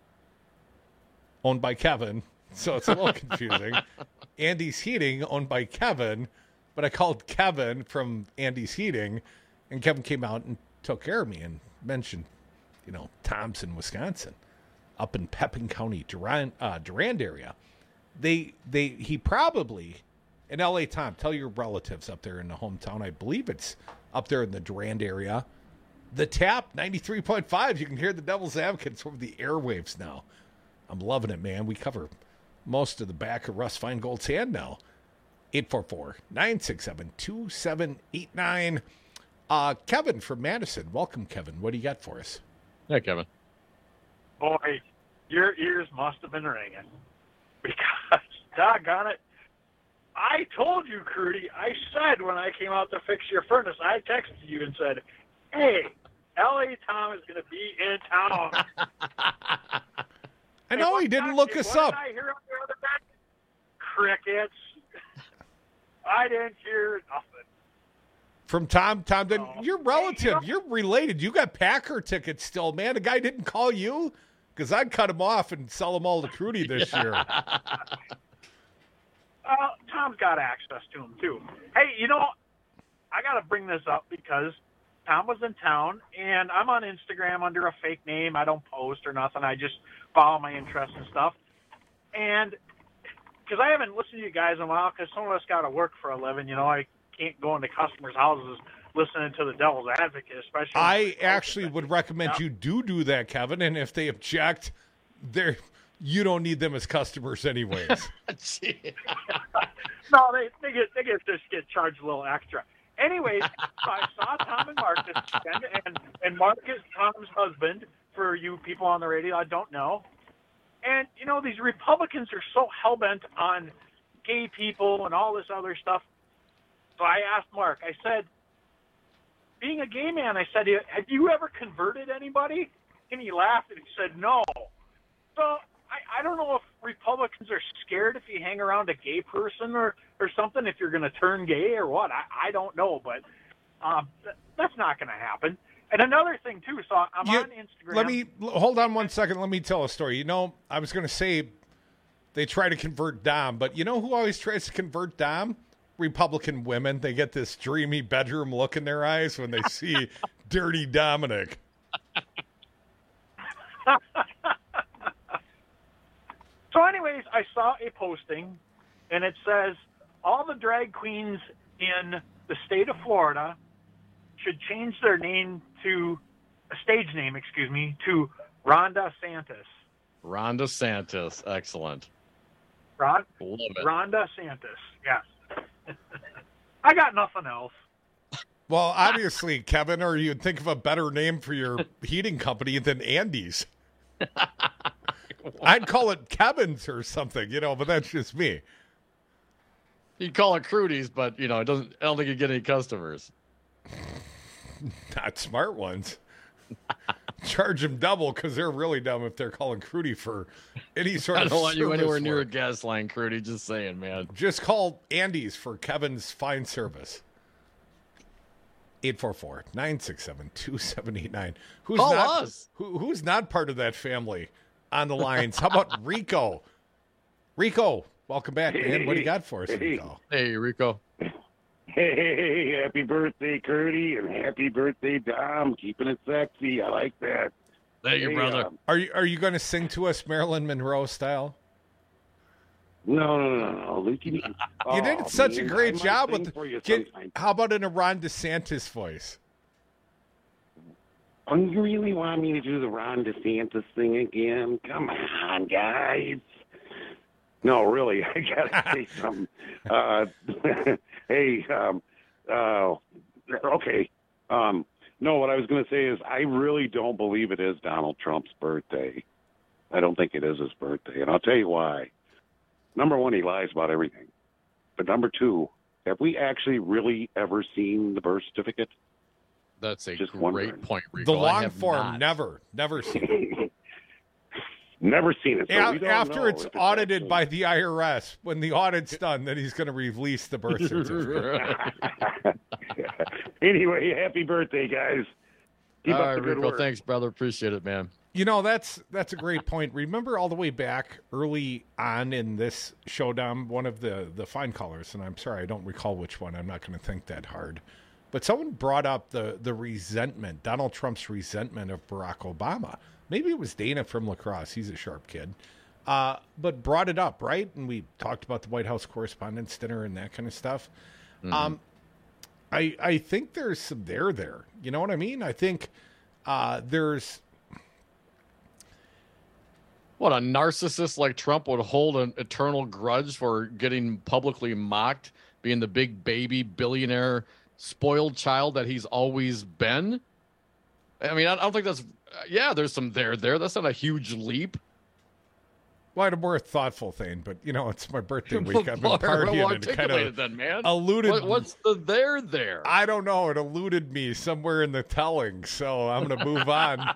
owned by Kevin. So it's a little confusing. Andy's Heating, owned by Kevin, but I called Kevin from Andy's Heating, and Kevin came out and took care of me and mentioned, Thompson, Wisconsin, up in Pepin County, Durand area. He probably, in L.A., Tom, tell your relatives up there in the hometown, I believe it's up there in the Durand area. The Tap, 93.5, you can hear the Devil's Advocates over the airwaves now. I'm loving it, man. We cover most of the back of Russ Feingold's hand now. 844-967-2789. Kevin from Madison. Welcome, Kevin. What do you got for us? Hey, Kevin. Boy, your ears must have been ringing. Because, doggone it, I told you, Crudy, I said when I came out to fix your furnace, I texted you and said, hey, L.A. Tom is going to be in town. I know he didn't look us up. What did I hear on the other end? Crickets. I didn't hear nothing. From Tom, then you're relative. You're related. You got Packer tickets still, man. The guy didn't call you? Because I'd cut him off and sell them all to Crudy this year. Tom's got access to them, too. Hey, I got to bring this up because Tom was in town, and I'm on Instagram under a fake name. I don't post or nothing. I just follow my interests and stuff. And because I haven't listened to you guys in a while, because some of us got to work for a living, I can't go into customers' houses listening to the devil's advocate, especially. I actually would recommend you do that, Kevin. And if they object, you don't need them as customers anyways. No, they get charged a little extra. Anyways, so I saw Tom and Mark this weekend, and Mark is Tom's husband, for you people on the radio I don't know. And, these Republicans are so hell-bent on gay people and all this other stuff. So I asked Mark, I said, being a gay man, I said, have you ever converted anybody? And he laughed and he said, no. So I don't know if Republicans are scared if you hang around a gay person or something, if you're going to turn gay or what. I don't know, but that's not going to happen. And another thing, too, so I'm on Instagram. Hold on one second. Let me tell a story. I was going to say they try to convert Dom, but you know who always tries to convert Dom? Republican women. They get this dreamy bedroom look in their eyes when they see dirty Dominic. So anyways, I saw a posting, and it says, all the drag queens in the state of Florida should change their name to, a stage name, to Ron DeSantis. Ron DeSantis. Excellent. Ron DeSantis. Yes. I got nothing else. Well, obviously, Kevin, or you'd think of a better name for your heating company than Andy's. I'd call it Kevin's or something, but that's just me. You'd call it Crudy's, but I don't think you'd get any customers. Not smart ones. Charge them double because they're really dumb if they're calling Crudy for any sort of. I don't want you anywhere near a work. gas line, Crudy. Just saying, man. Just call Andy's for Kevin's fine service. 844-967-2789. Call us. Who's not part of that family on the lines? How about Rico? Rico, welcome back, man. What do you got for us, Rico? Hey, Rico. Hey, happy birthday, Curdy, and happy birthday, Dom. Keeping it sexy. I like that. Thank you, brother. Are you going to sing to us Marilyn Monroe style? No. You did such a great job with how about in a Ron DeSantis voice? Oh, you really want me to do the Ron DeSantis thing again? Come on, guys. No, really, I gotta say something. Hey, okay. No, what I was going to say is I really don't believe it is Donald Trump's birthday. I don't think it is his birthday, and I'll tell you why. Number one, he lies about everything. But number two, have we actually really ever seen the birth certificate? That's a Just great wondering. point, Rico. The long form, never seen it. Never seen it. So we don't After know it's if audited by the IRS, when the audit's done, then he's going to release the birth certificate. Anyway, happy birthday, guys. Keep All up right, the good Rico. work. Thanks, brother. Appreciate it, man. That's a great point. Remember all the way back early on in this showdown, one of the fine callers, and I'm sorry, I don't recall which one. I'm not going to think that hard. But someone brought up the resentment, Donald Trump's resentment of Barack Obama. Maybe it was Dana from La Crosse. He's a sharp kid. But brought it up, right? And we talked about the White House Correspondents' Dinner and that kind of stuff. Mm-hmm. I think there's some there. You know what I mean? I think there's... What, a narcissist like Trump would hold an eternal grudge for getting publicly mocked, being the big baby billionaire spoiled child that he's always been? I mean, I don't think that's... Yeah, there's some there. That's not a huge leap. Well, I had a more thoughtful thing, but, it's my birthday week. I've been partying and it kind of then, man. eluded... What's the there? I don't know. It eluded me somewhere in the telling, so I'm going to move on.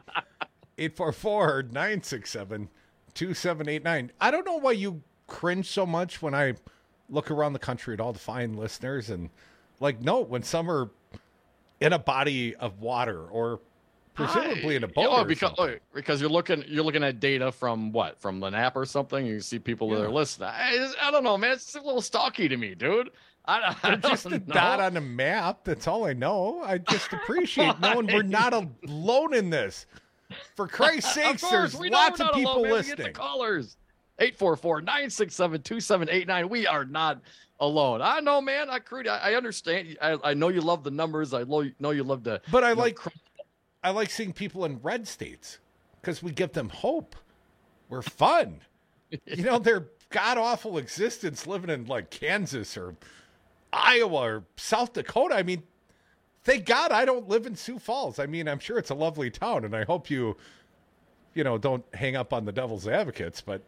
844-967-2789. I don't know why you cringe so much when I look around the country at all the fine listeners and, when some are in a body of water or... presumably in a boat. Because you're looking at data from what? From the app or something? You see people that are listening. I don't know, man. It's a little stalky to me, dude. They're just a dot on a map. That's all I know. I just appreciate knowing we're not alone in this. For Christ's sakes, there's lots of people listening. Get the callers. 844-967-2789. We are not alone. I know, man. I understand. I know you love the numbers. I know you love to. But I like seeing people in red states because we give them hope. We're fun. Their god-awful existence living in like Kansas or Iowa or South Dakota. I mean, thank God I don't live in Sioux Falls. I mean, I'm sure it's a lovely town, and I hope you don't hang up on the devil's advocates. But,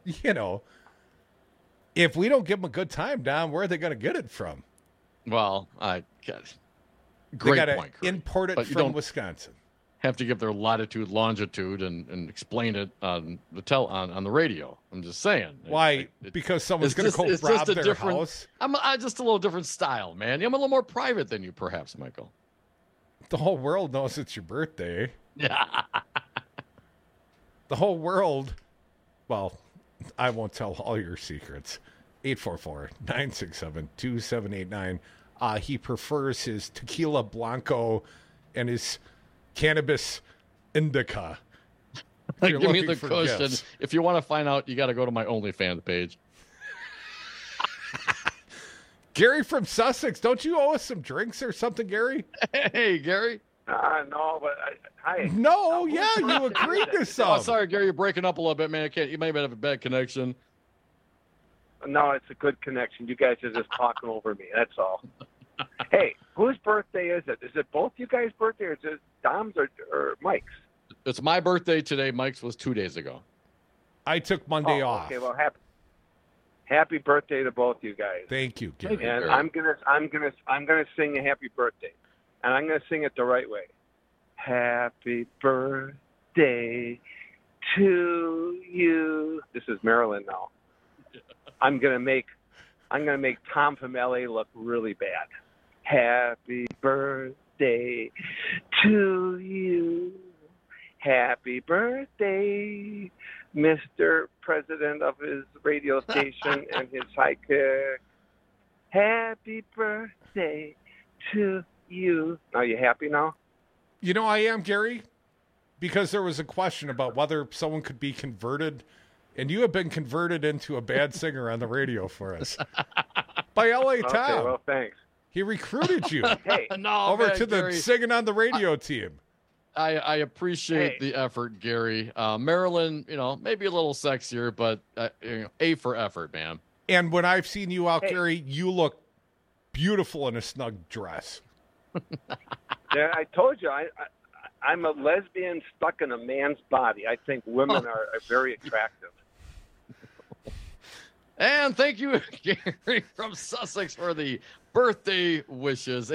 if we don't give them a good time, Don, where are they going to get it from? Well, great point. Import it from Wisconsin. Have to give their latitude, longitude, and explain it on the radio. I'm just saying. Why? Because someone's going to go rob their house? I'm just a little different style, man. I'm a little more private than you, perhaps, Michael. The whole world knows it's your birthday. Yeah. The whole world. Well, I won't tell all your secrets. 844-967-2789. He prefers his tequila blanco and his cannabis indica. Give me the cushion. If you want to find out, you got to go to my OnlyFans page. Gary from Sussex, don't you owe us some drinks or something, Gary? Hey, Gary. No, but hi. No, yeah, you agreed to some. Oh, sorry, Gary, you're breaking up a little bit, man. You might have a bad connection. No, it's a good connection. You guys are just talking over me. That's all. Hey, whose birthday is it? Is it both you guys' birthday, or is it Dom's or Mike's? It's my birthday today. Mike's was 2 days ago. I took Monday off. Okay, well, happy birthday to both you guys. Thank you, Gary. And I'm gonna sing a happy birthday, and I'm gonna sing it the right way. Happy birthday to you. This is Maryland now. I'm gonna make Tom from LA look really bad. Happy birthday to you. Happy birthday, Mr. President of his radio station and his sidekick. Happy birthday to you. Are you happy now? I am, Gary, because there was a question about whether someone could be converted, and you have been converted into a bad singer on the radio for us by LA Tom. Okay, well, thanks. He recruited you over to the singing on the radio team. I appreciate the effort, Gary. Maryland, maybe a little sexier, but A for effort, man. And when I've seen you out, Gary, you look beautiful in a snug dress. Yeah, I told you, I'm a lesbian stuck in a man's body. I think women are very attractive. And thank you, Gary from Sussex, for the birthday wishes.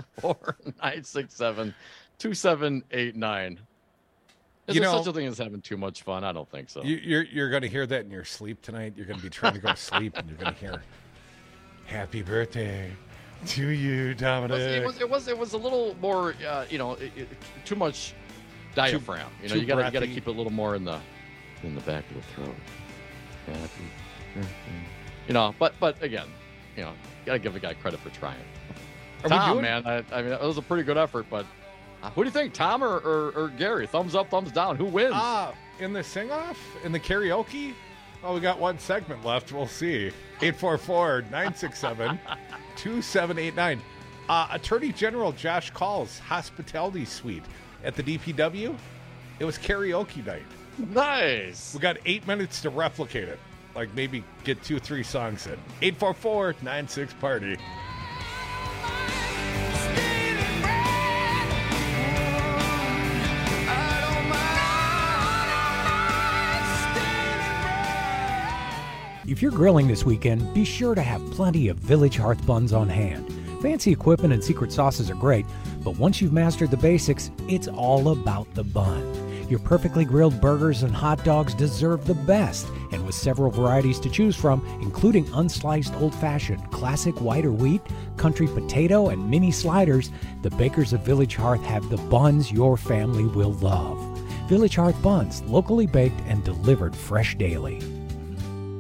844-967-2789. Is there such a thing as having too much fun? I don't think so. You're going to hear that in your sleep tonight. You're going to be trying to go to sleep, and you're going to hear, "Happy birthday to you, Dominic." It was a little more, too much diaphragm. You got to keep it a little more in the back of the throat. Happy birthday. But again, got to give the guy credit for trying. Tom, man, I mean, it was a pretty good effort, but who do you think, Tom or Gary? Thumbs up, thumbs down. Who wins? In the sing-off? In the karaoke? Oh, we got one segment left. We'll see. 844-967-2789. Attorney General Josh Call's hospitality suite at the DPW. It was karaoke night. Nice. We got 8 minutes to replicate it. Like maybe get 2-3 songs in. 844-96-PARTY. If you're grilling this weekend, be sure to have plenty of Village Hearth buns on hand. Fancy equipment and secret sauces are great, but once you've mastered the basics, it's all about the bun. Your perfectly grilled burgers and hot dogs deserve the best, and with several varieties to choose from, including unsliced old-fashioned, classic white or wheat, country potato, and mini sliders, the bakers of Village Hearth have the buns your family will love. Village Hearth buns, locally baked and delivered fresh daily.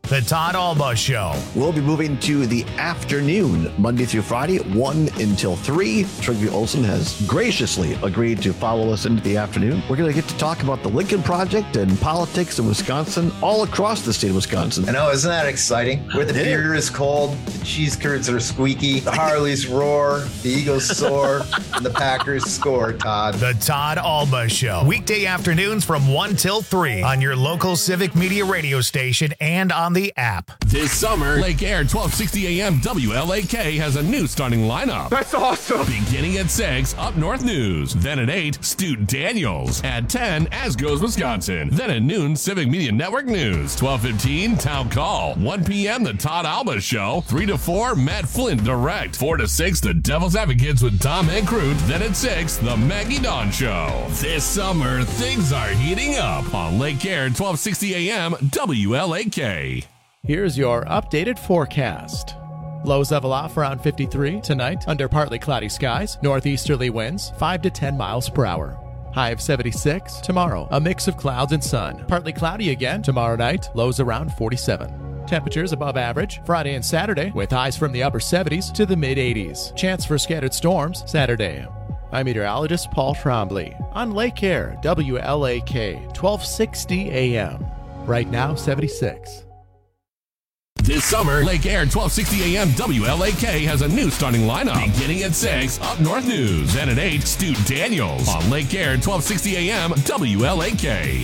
The Todd Alba Show. We'll be moving to the afternoon, Monday through Friday, 1 until 3. Trygve Olsen has graciously agreed to follow us into the afternoon. We're going to get to talk about the Lincoln Project and politics in Wisconsin, all across the state of Wisconsin. I know, isn't that exciting? Where the beer is cold, the cheese curds are squeaky, the Harleys roar, the Eagles soar, and the Packers score, Todd. The Todd Alba Show. Weekday afternoons from 1 till 3 on your local Civic Media radio station and on the app. This summer, Lake Air 1260 AM WLAK has a new starting lineup. That's awesome. Beginning at 6, Up North News. Then at 8, Stu Daniels. At 10, As Goes Wisconsin. Then at noon, Civic Media Network News. 12:15, Town Call. 1 p.m., The Todd Alba Show. 3 to 4, Matt Flint Direct. 4 to 6, The Devil's Advocates with Tom and Crute. Then at 6, The Maggie Dawn Show. This summer, things are heating up on Lake Air 1260 AM WLAK. Here's your updated forecast. Lows level off around 53 tonight under partly cloudy skies, northeasterly winds 5 to 10 miles per hour. High of 76 tomorrow, a mix of clouds and sun. Partly cloudy again tomorrow night, lows around 47. Temperatures above average Friday and Saturday with highs from the upper 70s to the mid 80s. Chance for scattered storms Saturday. I'm meteorologist Paul Trombley on Lake Air WLAK 1260 AM. Right now 76. This summer, Lake Air 1260 AM WLAK has a new starting lineup. Beginning at 6, Up North News. Then at 8, Stu Daniels on Lake Air 1260 AM WLAK.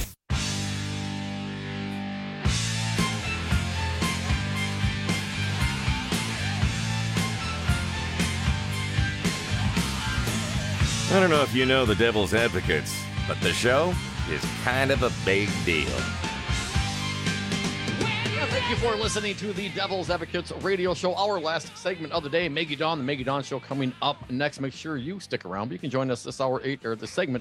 I don't know if you know the Devil's Advocates, but the show is kind of a big deal. Thank you for listening to the Devil's Advocates radio show. Our last segment of the day, Maggie Dawn, the Maggie Dawn Show coming up next. Make sure you stick around. You can join us this hour, the segment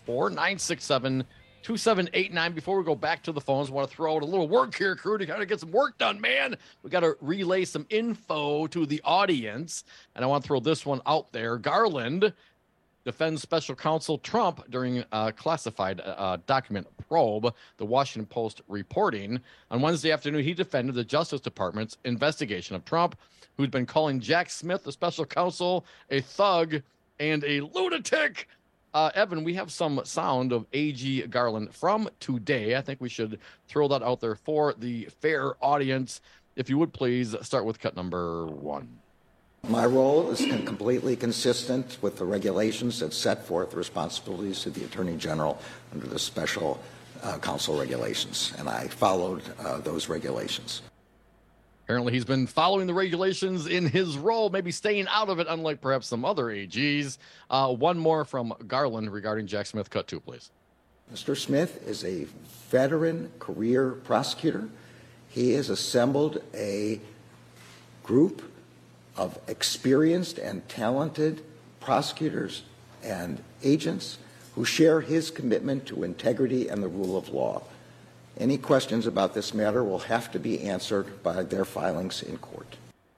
844-967-2789. Before we go back to the phones, I want to throw out a little work here, crew, to kind of get some work done, man. We got to relay some info to the audience, and I want to throw this one out there. Garland defends special counsel Trump during a classified document probe, the Washington Post reporting. On Wednesday afternoon, he defended the Justice Department's investigation of Trump, who's been calling Jack Smith, the special counsel, a thug and a lunatic. Evan, we have some sound of A.G. Garland from today. I think we should throw that out there for the fair audience. If you would please start with cut number 1. My role is completely consistent with the regulations that set forth the responsibilities of the Attorney General under the special counsel regulations, and I followed those regulations. Apparently he's been following the regulations in his role, maybe staying out of it, unlike perhaps some other AGs. One more from Garland regarding Jack Smith. Cut 2, please. Mr. Smith is a veteran career prosecutor. He has assembled a group of experienced and talented prosecutors and agents who share his commitment to integrity and the rule of law. Any questions about this matter will have to be answered by their filings in court.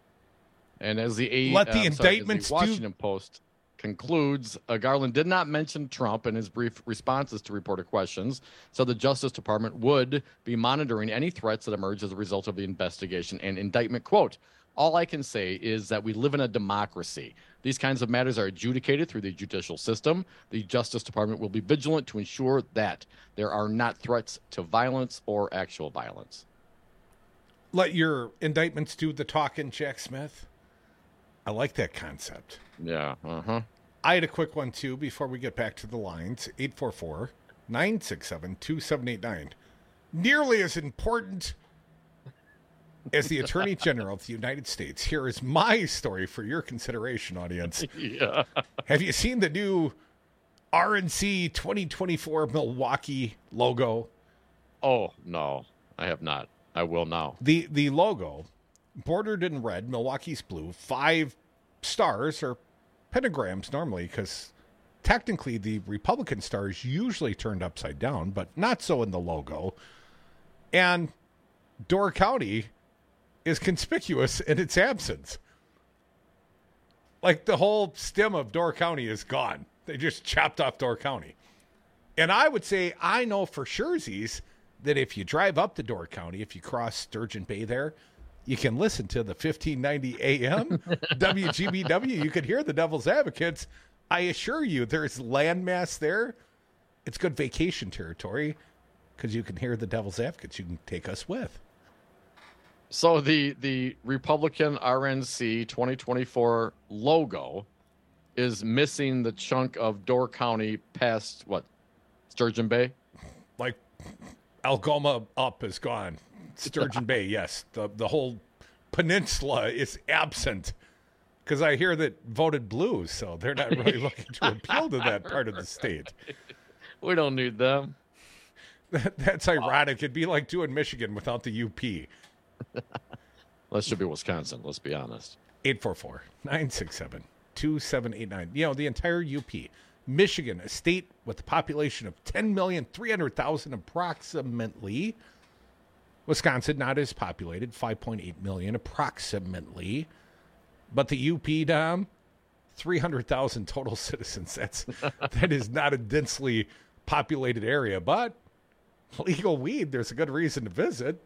And as the indictments Washington Post concludes, Garland did not mention Trump in his brief responses to reporter questions, so the Justice Department would be monitoring any threats that emerge as a result of the investigation and indictment. Quote, all I can say is that we live in a democracy. These kinds of matters are adjudicated through the judicial system. The Justice Department will be vigilant to ensure that there are not threats to violence or actual violence. Let your indictments do the talking, Jack Smith. I like that concept. Yeah. I had a quick one, too, before we get back to the lines. 844-967-2789. Nearly as important as the Attorney General of the United States, here is my story for your consideration, audience. Yeah. Have you seen the new RNC 2024 Milwaukee logo? Oh, no, I have not. I will now. The logo, bordered in red, Milwaukee's blue, 5 stars or pentagrams normally, because technically the Republican star is usually turned upside down, but not so in the logo. And Door County is conspicuous in its absence. Like the whole stem of Door County is gone. They just chopped off Door County. And I would say, I know for surezies that if you drive up to Door County, if you cross Sturgeon Bay there, you can listen to the 1590 AM WGBW. You can hear the Devil's Advocates. I assure you, there's landmass there. It's good vacation territory because you can hear the Devil's Advocates. You can take us with. So the Republican RNC 2024 logo is missing the chunk of Door County past, what, Sturgeon Bay? Like Algoma up is gone. Sturgeon Bay, yes. The whole peninsula is absent because I hear that voted blue, so they're not really looking to appeal to that part of the state. We don't need them. That's ironic. It'd be like doing Michigan without the UP. That should be Wisconsin, let's be honest. 844-967-2789. You know, the entire UP. Michigan, a state with a population of 10,300,000 approximately. Wisconsin, not as populated, 5.8 million approximately. But the UP, Dom, 300,000 total citizens. That is not a densely populated area, but legal weed, there's a good reason to visit.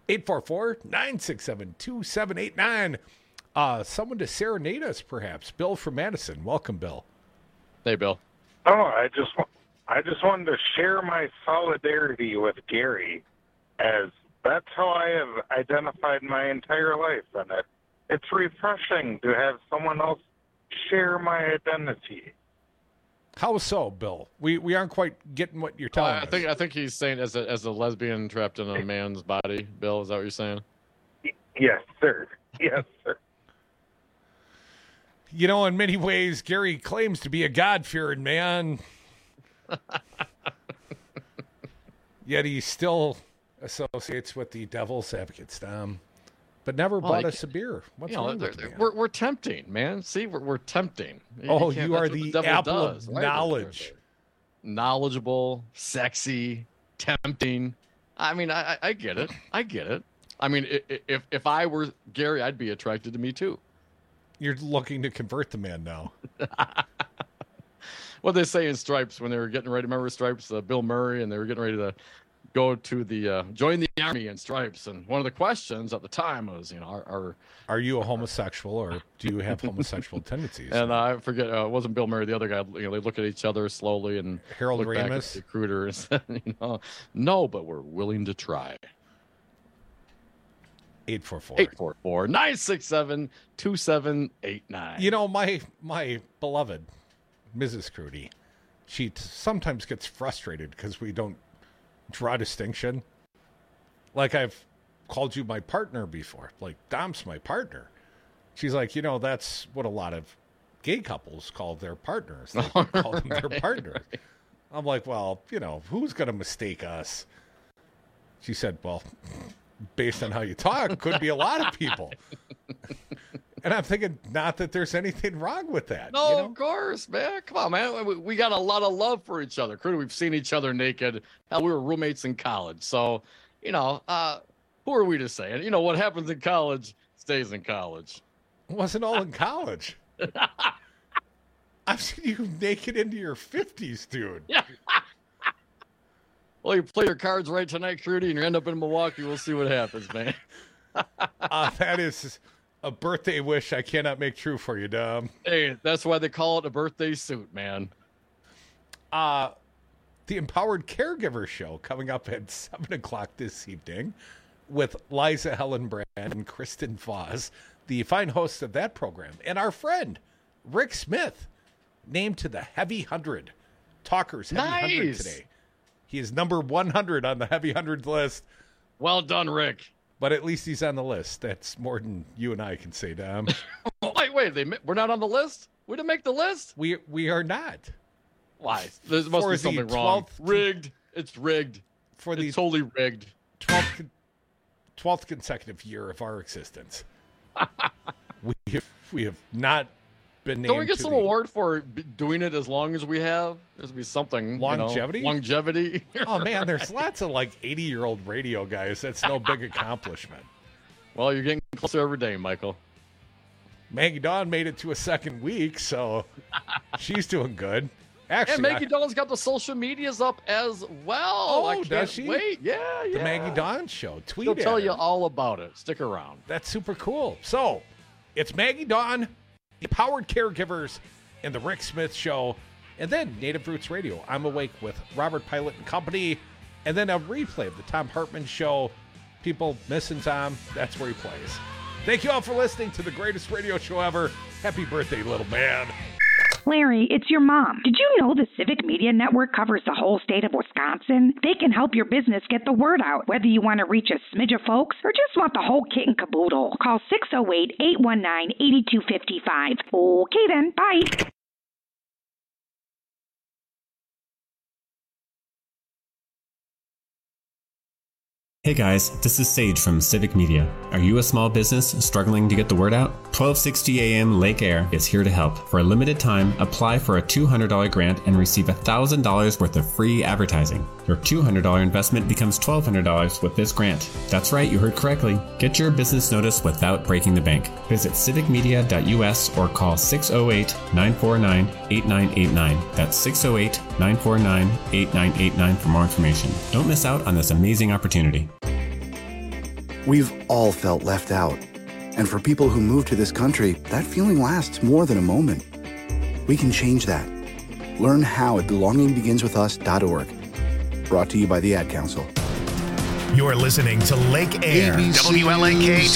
844-967-2789. Someone to serenade us, perhaps. Bill from Madison. Welcome, Bill. Hey, Bill. Oh, I just wanted to share my solidarity with Gary, as that's how I have identified my entire life, and it's refreshing to have someone else share my identity. How so, Bill? We aren't quite getting what you're telling us. I think he's saying as a lesbian trapped in a man's body. Bill, is that what you're saying? Yes, sir. Yes, sir. You know, in many ways, Gary claims to be a God-fearing man. Yet he still associates with the Devil's Advocates, but never bought us a beer. What's wrong with you? We're tempting, man. See, we're tempting. You are the apple of knowledge. Knowledgeable, sexy, tempting. I mean, I get it. I get it. I mean, if I were Gary, I'd be attracted to me too. You're looking to convert the man now. What they say in Stripes when they were getting ready. Remember Stripes, Bill Murray, and they were getting ready to go to the join the army in Stripes. And one of the questions at the time was, are you a homosexual or do you have homosexual tendencies? And I forget, it wasn't Bill Murray, the other guy. They look at each other slowly and Harold look Ramis, back at the recruiter, and said, no, but we're willing to try. 844-967-2789. You know, my beloved Mrs. Crudy, she sometimes gets frustrated because we don't draw distinction. Like, I've called you my partner before. Like, Dom's my partner. She's like, that's what a lot of gay couples call their partners. They call them their partners. Right. I'm like, well, who's going to mistake us? She said, well, based on how you talk, could be a lot of people. And I'm thinking, not that there's anything wrong with that. No, of course, man. Come on, man. We got a lot of love for each other. We've seen each other naked. Hell, we were roommates in college. So, who are we to say? And, what happens in college stays in college. It wasn't all in college. I've seen you naked into your 50s, dude. Yeah. Well, you play your cards right tonight, Crudy, and you end up in Milwaukee. We'll see what happens, man. That is a birthday wish I cannot make true for you, Dom. Hey, that's why they call it a birthday suit, man. The Empowered Caregiver Show coming up at 7 o'clock this evening with Liza Hellenbrand and Kristen Voss, the fine hosts of that program, and our friend Rick Smith, named to the Heavy 100 Talkers Heavy 100 today. He is number 100 on the Heavy 100 list. Well done, Rick. But at least he's on the list. That's more than you and I can say, Dom. Wait, we're not on the list? We didn't make the list? We are not. Why? There must be something wrong. Rigged. It's rigged. It's totally rigged. 12th consecutive year of our existence. we have not been named. Don't we get some award for doing it as long as we have? There's be something. Longevity? Longevity. Oh, man, there's lots of 80-year-old radio guys. That's no big accomplishment. Well, you're getting closer every day, Michael. Maggie Dawn made it to a second week, so she's doing good. Actually, and Maggie Dawn's got the social medias up as well. Oh, I can't does she? wait. Yeah. The Maggie Dawn Show. Tweet She'll at tell her. you all about it. Stick around. That's super cool. So, it's Maggie Dawn, Empowered Caregivers, and the Rick Smith Show, and then Native Roots Radio. I'm Awake with Robert Pilot and Company, and then a replay of the Tom Hartman Show. People missing Tom, that's where he plays. Thank you all for listening to the greatest radio show ever. Happy birthday, little man. Larry, it's your mom. Did you know the Civic Media Network covers the whole state of Wisconsin? They can help your business get the word out, whether you want to reach a smidge of folks or just want the whole kit and caboodle. Call 608-819-8255. Okay then, bye. Hey guys, this is Sage from Civic Media. Are you a small business struggling to get the word out? 1260 AM Lake Air is here to help. For a limited time, apply for a $200 grant and receive $1,000 worth of free advertising. Your $200 investment becomes $1,200 with this grant. That's right, you heard correctly. Get your business notice without breaking the bank. Visit civicmedia.us or call 608-949-8989. That's 608-949-8989 for more information. Don't miss out on this amazing opportunity. We've all felt left out. And for people who move to this country, that feeling lasts more than a moment. We can change that. Learn how at belongingbeginswithus.org. Brought to you by the Ad Council. You're listening to Lake Air, WLAK